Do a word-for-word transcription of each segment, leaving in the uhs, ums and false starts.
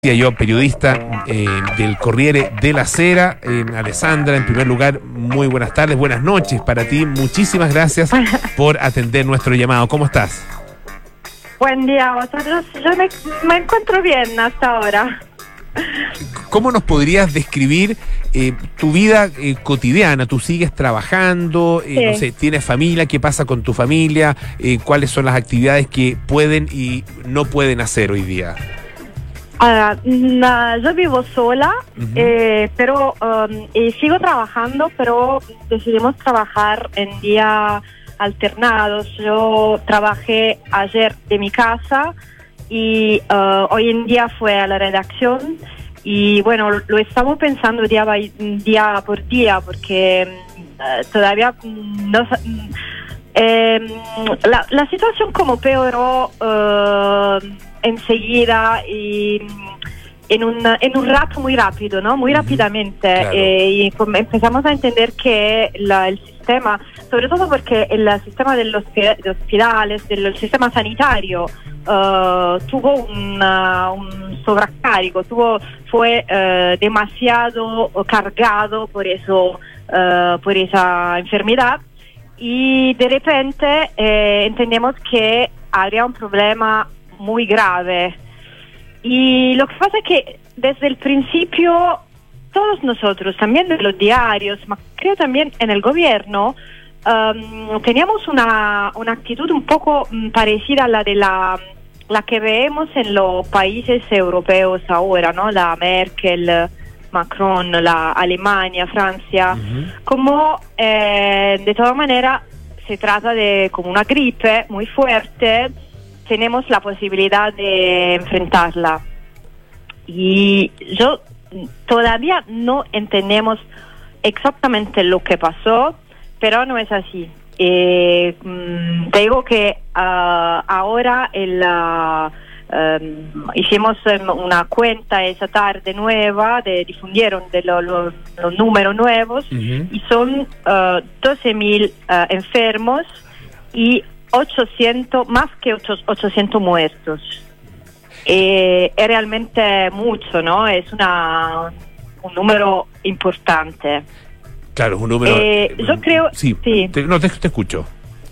Yo, periodista eh, del Corriere della Sera. eh, Alessandra, en primer lugar, muy buenas tardes, buenas noches para ti. Muchísimas gracias por atender nuestro llamado. ¿Cómo estás? Buen día a vosotros. Yo me, me encuentro bien hasta ahora. ¿Cómo nos podrías describir eh, tu vida eh, cotidiana? ¿Tú sigues trabajando? Eh, Sí. No sé, ¿tienes familia? ¿Qué pasa con tu familia? Eh, ¿Cuáles son las actividades que pueden y no pueden hacer hoy día? Allora, mm, yo vivo sola, Ujú. eh, pero um, y sigo trabajando, pero decidimos trabajar en días alternados. Yo trabajé ayer de mi casa y uh, hoy en día fue a la redacción y bueno, lo estamos pensando día, by- día por día porque uh, todavía mm, no sa- mm, eh, la, la situación como peoró uh, enseguida y en un, en un rato muy rápido, ¿no? Muy Ujú, rápidamente. claro. Eh, y com- empezamos a entender que la- el sistema, sobre todo porque el sistema de los hospi- de hospitales, del sistema sanitario, eh, tuvo una- un sobrecargo, tuvo, fue eh, demasiado cargado por eso, eh, por esa enfermedad. Y de repente eh, entendemos que habría un problema muy grave. Y lo que pasa es que desde el principio todos nosotros, también de los diarios, ma creo también en el gobierno, um, teníamos una, una actitud un poco mm, parecida a la de la, la que vemos en los países europeos ahora, ¿no? La Merkel, Macron, la Alemania, Francia, Ujú. como eh, de todas maneras se trata de como una gripe muy fuerte, tenemos la posibilidad de enfrentarla. Y yo todavía no entendemos exactamente lo que pasó, pero no es así. Eh, mm, te digo que ah, ahora el, ah, um, hicimos em, una cuenta esa tarde nueva, de, difundieron de lo- lo- los números nuevos, Ujú. y son uh, doce mil uh, enfermos y ochocientos, más que ocho- ochocientos muertos. Eh, es realmente mucho, ¿no? Es una, un número importante. Claro, es un número... Eh, yo creo- Sí, sí. Te, no, te, te escucho.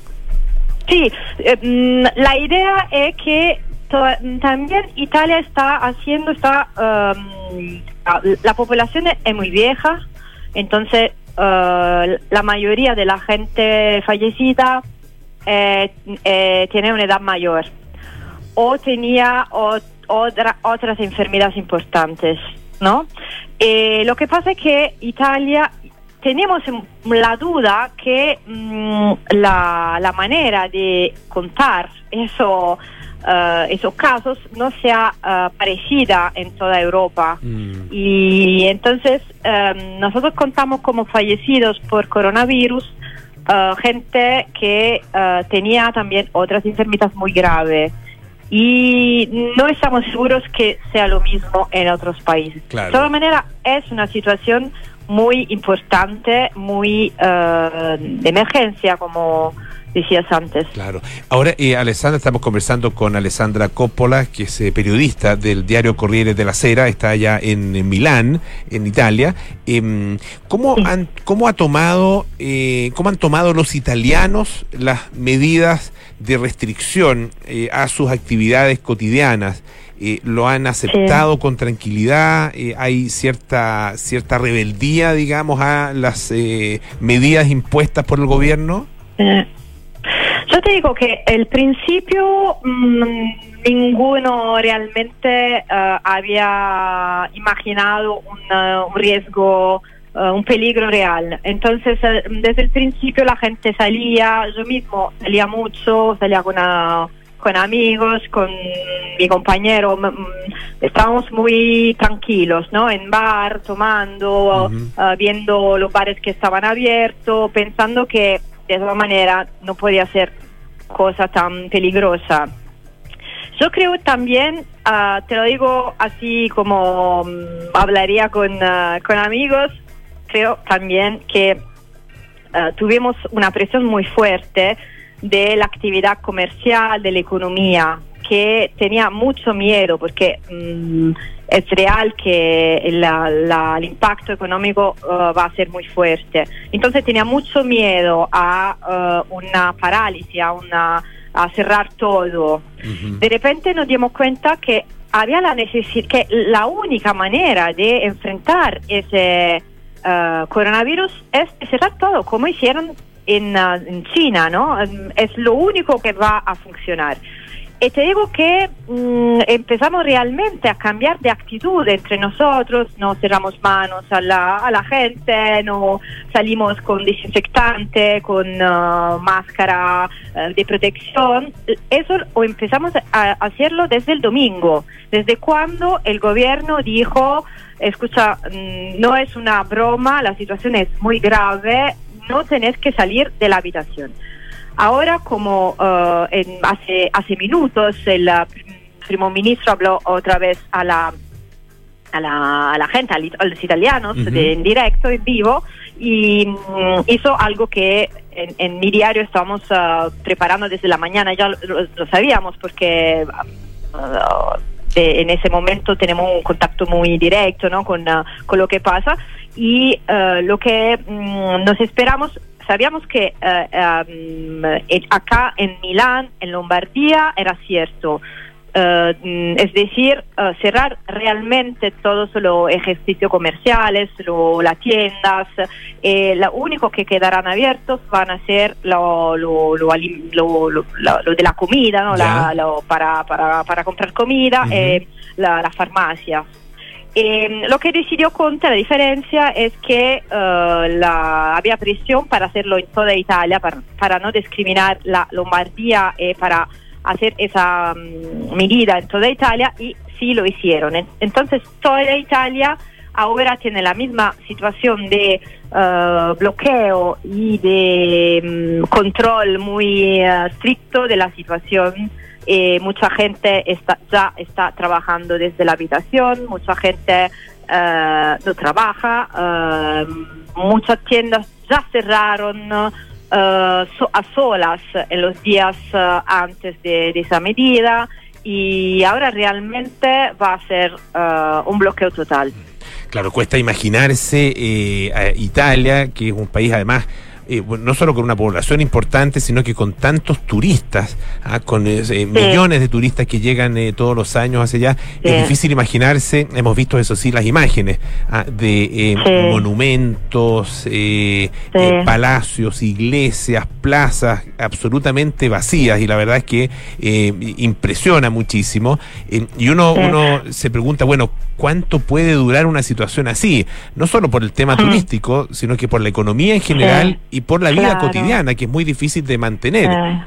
Sí, eh, mm, la idea es que to- también Italia está haciendo, está um, la, la población es muy vieja, entonces uh, la mayoría de la gente fallecida eh, eh, tiene una edad mayor o tenía o- otra- otras enfermedades importantes, ¿no? Eh, lo que pasa es que Italia tenemos la duda que mm, la, la manera de contar eso, eh, esos casos no sea eh, parecida en toda Europa. Mm. Y entonces eh, nosotros contamos como fallecidos por coronavirus eh, gente que eh, tenía también otras enfermedades muy graves. Y no estamos seguros que sea lo mismo en otros países. Claro. De todas maneras, es una situación muy importante, muy eh, de emergencia, como decías antes. Claro. Ahora, eh, Alessandra, estamos conversando con Alessandra Coppola, que es eh, periodista del diario Corriere della Sera, está allá en, en Milán, en Italia. Eh, ¿cómo, Sí. han, cómo ha tomado, eh, cómo han tomado los italianos las medidas de restricción eh, a sus actividades cotidianas? Eh, ¿Lo han aceptado Sí. con tranquilidad? Eh, ¿Hay cierta cierta rebeldía, digamos, a las eh, medidas impuestas por el gobierno? Eh, Yo te digo que al principio mm, ninguno realmente eh, había imaginado un, eh, un riesgo, eh, un peligro real. Entonces, eh, desde el principio la gente salía, yo mismo salía mucho, salía con, ah, con amigos, con mi compañero, mm, mm, estábamos muy tranquilos, ¿no? En bar, tomando, Ujú. eh, viendo los bares que estaban abiertos, pensando que de esa manera no podía ser cosa tan peligrosa. Yo creo también, ah, te lo digo así como mm, hablaría con, ah, con amigos, creo también que ah, tuvimos una presión muy fuerte de la actividad comercial, de la economía, que tenía mucho miedo porque mmm, es real que la, la, el impacto económico uh, va a ser muy fuerte. Entonces tenía mucho miedo a uh, una parálisis, a, una, a cerrar todo. Uh-huh. De repente nos dimos cuenta que había la necesidad, que la única manera de enfrentar ese uh, coronavirus es cerrar todo, como hicieron en, uh, en China, ¿no? Es lo único que va a funcionar. Y te digo que mmm, empezamos realmente a cambiar de actitud entre nosotros, no cerramos manos a la, a la gente, no salimos con desinfectante, con uh, máscara uh, de protección. Eso o empezamos a hacerlo desde el domingo, desde cuando el gobierno dijo, escucha, mmm, no es una broma, la situación es muy grave, no tenés que salir de la habitación. Ahora, como uh, en hace hace minutos el uh, primer ministro habló otra vez a la a la, a la gente, a los italianos, uh-huh. de, en directo, en vivo, y um, hizo algo que en, en mi diario estamos uh, preparando desde la mañana, ya lo, lo sabíamos porque uh, de, en ese momento tenemos un contacto muy directo, ¿no? con, uh, con lo que pasa, y uh, lo que um, nos esperamos. Sabíamos que uh, um, acá en Milán, en Lombardía, era cierto. Uh, es decir, uh, cerrar realmente todos los ejercicios comerciales, lo, las tiendas. Eh, lo único que quedarán abiertos van a ser lo, lo, lo, lo, lo, lo de la comida, ¿no? la, lo, para, para, para comprar comida, uh-huh. eh, la, las farmacias. Eh, lo que decidió Conte, la diferencia es que uh, la, había presión para hacerlo en toda Italia, para, para no discriminar la Lombardía, eh, para hacer esa um, medida en toda Italia, y sí lo hicieron. Entonces toda Italia ahora tiene la misma situación de uh, bloqueo y de um, control muy uh, estricto de la situación. Eh, mucha gente está, ya está trabajando desde la habitación, mucha gente uh, no trabaja, uh, muchas tiendas ya cerraron uh, so, a solas en los días uh, antes de, de esa medida, y ahora realmente va a ser uh, un bloqueo total. Claro, cuesta imaginarse eh, a Italia, que es un país además Eh, bueno, no solo con una población importante, sino que con tantos turistas, ¿ah? con eh, sí. millones de turistas que llegan eh, todos los años hacia allá. Sí. Es difícil imaginarse, hemos visto eso sí, las imágenes ¿ah? de eh, sí. monumentos, eh, sí. eh, palacios, iglesias, plazas absolutamente vacías, y la verdad es que eh, impresiona muchísimo. Eh, y uno, sí. uno se pregunta, bueno, ¿cuánto puede durar una situación así? No solo por el tema sí. turístico, sino que por la economía en general, sí. y por la vida claro. cotidiana, que es muy difícil de mantener. Sí.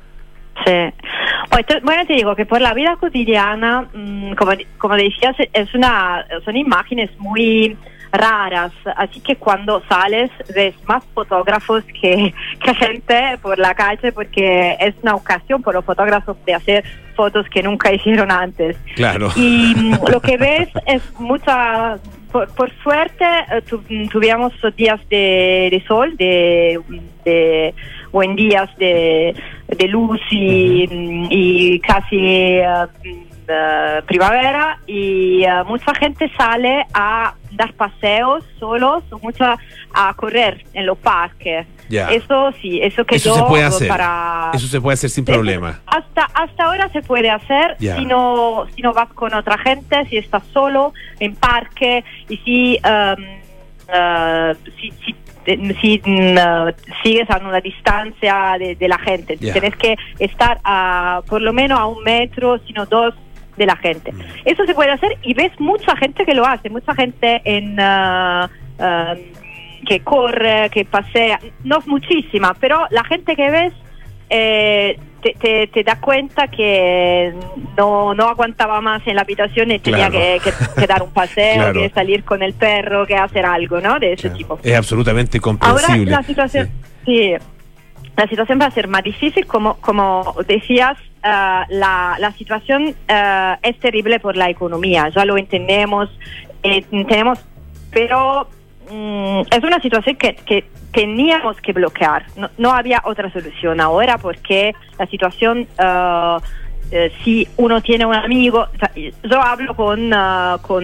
sí. Bueno, te digo que por la vida cotidiana, mmm, como, como decías, es una, son imágenes muy raras, así que cuando sales ves más fotógrafos que, que gente por la calle, porque es una ocasión por los fotógrafos de hacer fotos que nunca hicieron antes. Claro. Y mmm, lo que ves es mucha... Por, por suerte tu, tuvimos días de, de sol, de, de buen días de, de luz y, uh-huh. y casi uh, uh, primavera, y uh, mucha gente sale a dar paseos solos, mucha a correr en los parques. Yeah. Eso sí, eso quedó eso se puede hacer. para... Eso se puede hacer sin problema. Hasta hasta ahora se puede hacer, yeah. si no si no vas con otra gente, si estás solo en parque, y si um, uh, si, si, si uh, sigues a una distancia de, de la gente. Yeah. Tienes que estar a por lo menos a un metro, sino dos de la gente. Mm. Eso se puede hacer, y ves mucha gente que lo hace, mucha gente en... Uh, uh, que corre, que pasea, no es muchísima, pero la gente que ves eh, te, te, te da cuenta que no, no aguantaba más en la habitación y tenía claro. que, que, que dar un paseo, claro. que salir con el perro, que hacer algo, ¿no? De ese claro. tipo. Es absolutamente comprensible. Ahora la situación, sí. sí, la situación va a ser más difícil, como, como decías. Uh, la, la situación uh, es terrible por la economía, ya lo entendemos, eh, tenemos, pero mm, es una situación que, que teníamos que bloquear, no, no había otra solución ahora, porque la situación uh, eh, si uno tiene un amigo, o sea, yo hablo con, uh, con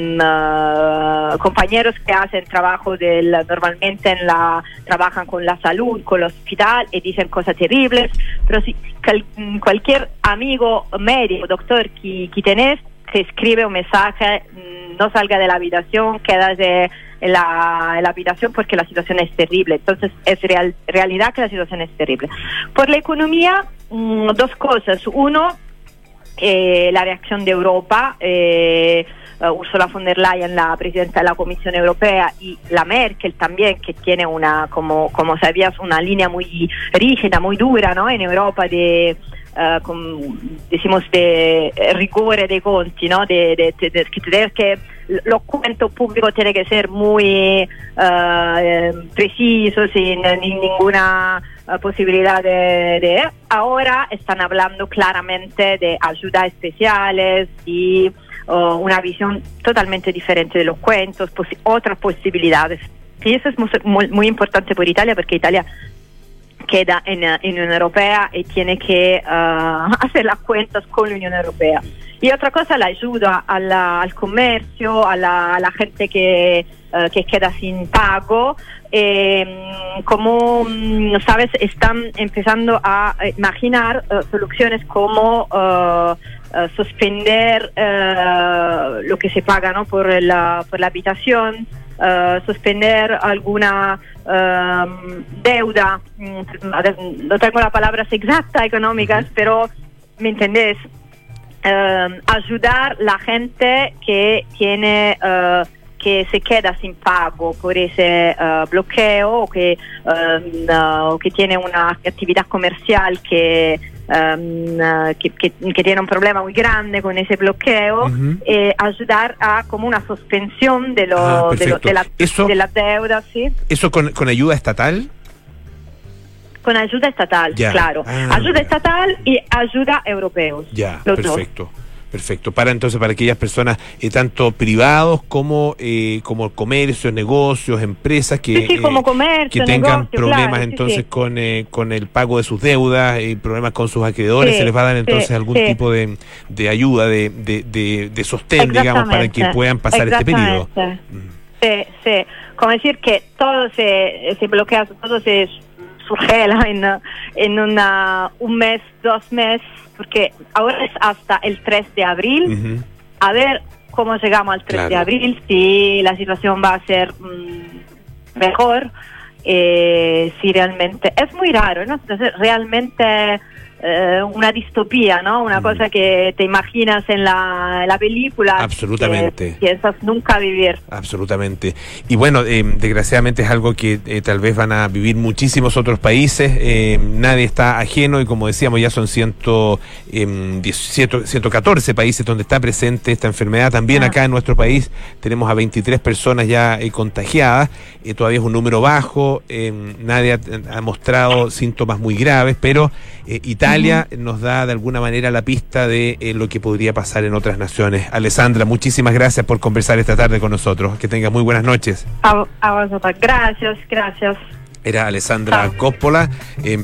uh, compañeros que hacen trabajo del, normalmente en la, trabajan con la salud, con el hospital y dicen cosas terribles, pero si cal, cualquier amigo médico, doctor que, que tenés, te escribe un mensaje, no salga de la habitación, quédate en la, en la habitación porque la situación es terrible. Entonces es real, realidad que la situación es terrible. Por la economía, mmm, dos cosas. Uno, eh, la reacción de Europa. Eh, uh, Ursula von der Leyen, la presidenta de la Comisión Europea, y la Merkel también, que tiene una, como, como sabías, una línea muy rígida, muy dura, ¿no? En Europa de... Uh, con, decimos de rigore dei conti, ¿no? De, de, de, de, de que los cuentos públicos tienen que ser muy uh, precisos, sin, sin ninguna uh, posibilidad de, de... Ahora están hablando claramente de ayudas especiales y uh, una visión totalmente diferente de los cuentos, posi- otras posibilidades. Y eso es muy, muy, muy importante por Italia, porque Italia queda en, en Unión Europea y tiene que uh, hacer las cuentas con la Unión Europea. Y otra cosa, la ayuda a la, al comercio, a la, a la gente que, uh, que queda sin pago. Eh, como, sabes, están empezando a imaginar uh, soluciones como uh, uh, suspender uh, lo que se paga, ¿no? por, la, por la habitación, uh, suspender alguna uh, deuda, no tengo las palabras exactas económicas, pero ¿me entendés? Uh, ayudar a la gente que tiene uh, que se queda sin pago por ese uh, bloqueo, o que, uh, no, que tiene una actividad comercial que, um, uh, que, que, que tiene un problema muy grande con ese bloqueo, uh-huh. eh, ayudar a como una suspensión de, lo, ah, de, lo, de, la, eso, de la deuda. ¿Sí? ¿Eso con, con ayuda estatal? Con ayuda estatal, ya. claro. Ah, ayuda ya. estatal y ayuda europeos. Ya, los perfecto. dos. Perfecto. Para entonces, para aquellas personas, eh, tanto privados como eh, como comercios, negocios, empresas que, sí, sí, como comercio, eh, que tengan negocio, problemas claro, entonces sí, sí. con eh, con el pago de sus deudas, y problemas con sus acreedores, sí, se les va a dar entonces sí, algún sí. tipo de, de ayuda, de, de, de, de sostén, digamos, para que puedan pasar este periodo. Sí, sí. Como decir que todo se, se bloquea, todo se surgela en, en una, un mes, dos meses, porque ahora es hasta el tres de abril. Uh-huh. A ver cómo llegamos al tres claro. de abril, si la situación va a ser mmm, mejor, eh, si realmente... Es muy raro, ¿no? Entonces, realmente eh, una distopía, ¿no? Una mm. cosa que te imaginas en la, en la película. Absolutamente. Que piensas nunca vivir. Absolutamente. Y bueno, eh, desgraciadamente es algo que eh, tal vez van a vivir muchísimos otros países. Eh, nadie está ajeno y, como decíamos, ya son ciento diecisiete, ciento catorce países donde está presente esta enfermedad. También ah. acá en nuestro país tenemos a veintitrés personas ya eh, contagiadas. Eh, todavía es un número bajo. Eh, nadie ha, ha mostrado síntomas muy graves, pero eh, Italia uh-huh. nos da de alguna manera la pista de eh, lo que podría pasar en otras naciones. Alessandra, muchísimas gracias por conversar esta tarde con nosotros. Que tengas muy buenas noches. A, a vosotros. Gracias, gracias. Era Alessandra Coppola, eh,